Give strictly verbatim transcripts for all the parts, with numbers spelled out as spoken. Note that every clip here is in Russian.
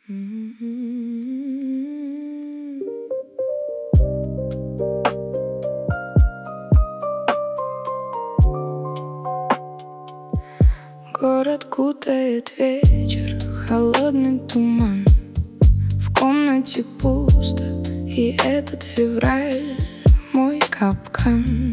Город кутает вечер, холодный туман. В комнате пусто, и этот февраль мой капкан.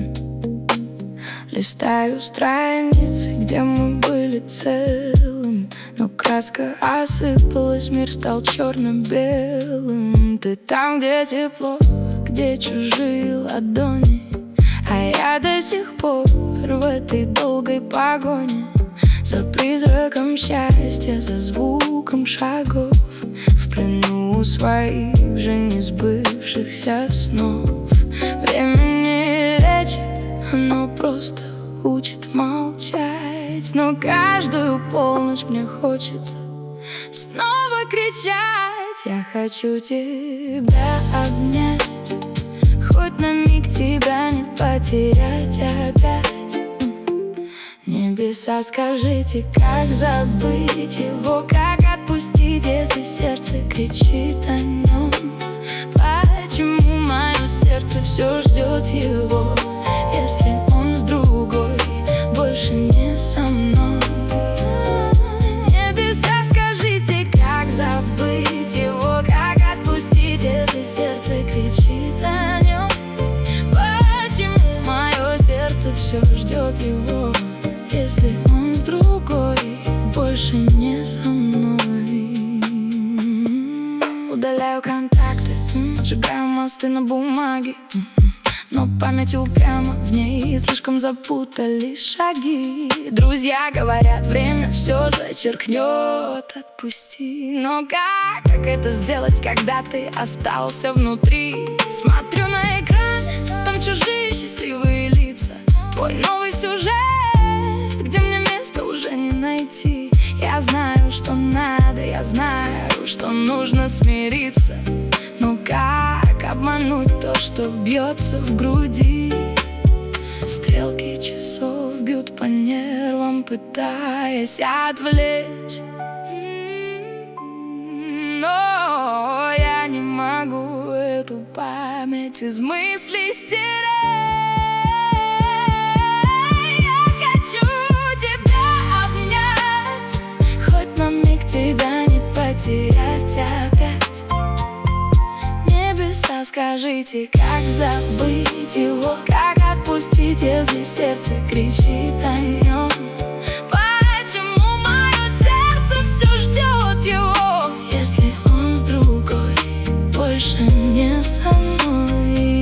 Листаю страницы, где мы были целым, но краска осыпалась, мир стал черно-белым. Ты там, где тепло, где чужие ладони, а я до сих пор в этой долгой погоне за призраком счастья, за звуком шагов, в плену своих же несбывшихся снов. Время не лечит, оно просто учит молчать, но каждую полночь мне хочется снова кричать. Я хочу тебя обнять, хоть на миг тебя не потерять опять. Небеса, скажите, как забыть его, как отпустить, если сердце кричит о нем? Почему мое сердце все ждет его, если он с другой, больше не со мной? Небеса, скажите, как забыть его, как отпустить, если сердце кричит о нем? Почему мое сердце все ждет его, если он с другой, больше не со мной? Удаляю контакты, сжигаю мосты на бумаге, но память упряма, в ней слишком запутались шаги. Друзья говорят, время все зачеркнет, отпусти. Но как, как это сделать, когда ты остался внутри? Смотрю на экран, там чужие счастливые лица, твой новый сюжет, где мне места уже не найти. Я знаю, что надо, я знаю, что нужно смириться, но как обмануть то, что бьется в груди? Стрелки часов бьют по нервам, пытаясь отвлечь, но я не могу эту память из мыслей стереть. Тебя не потерять опять. Небеса, скажите, как забыть его, как отпустить, если сердце кричит о нем? Почему мое сердце все ждет его, если он с другой, больше не со мной?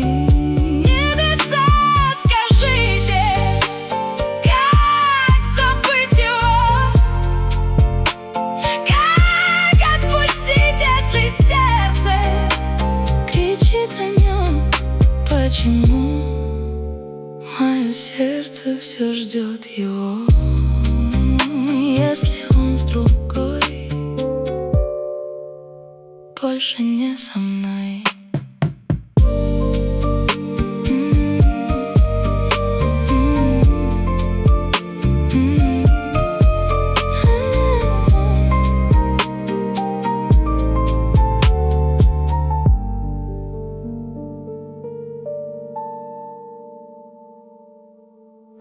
Почему мое сердце все ждет его, если он с другой, больше не со мной?